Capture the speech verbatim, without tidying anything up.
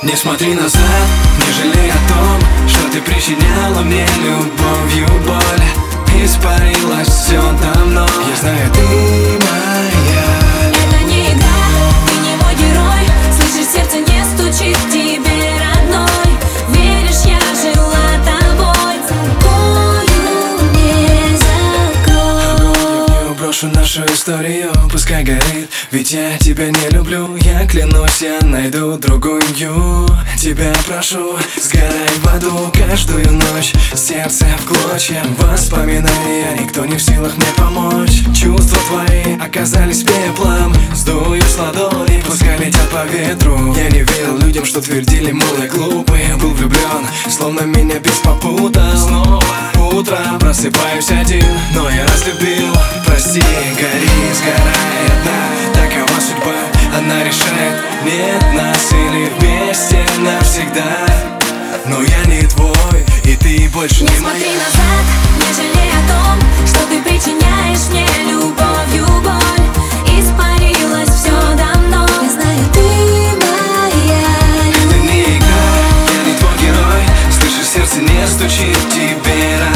Не смотри назад, не жалей о том, что ты причиняла мне любовью боль. Испарилось все давно. Я знаю, ты моя. Это не игра, ты не мой герой. Слышишь, сердце не стучит тебе, родной. Веришь, я жила тобой. Закрою, не закрою. Не брошу нашу историю, пускай горит. Ведь я тебя не люблю, я клянусь, я найду другую. Тебя прошу, сгорай в аду каждую ночь. Сердце в клочья, воспоминания, никто не в силах мне помочь. Чувства твои оказались пеплом, сдую с ладони, пускай летят по ветру. Я не верил людям, что твердили, мол, я глупый. Был влюблен, словно меня бес попутал. Снова утром просыпаюсь один, но я разлюбил. Прости, гори, сгорай одна. Такова судьба, она решает. Нет нас или вместе навсегда. Но я не твой, и ты больше не, не моя. Не смотри назад, не жалей о том, что ты причиняешь мне любовью боль. Испарилось все давно. Я знаю, ты моя. Это не игра, я не твой герой. Слышишь, сердце не стучит тебе.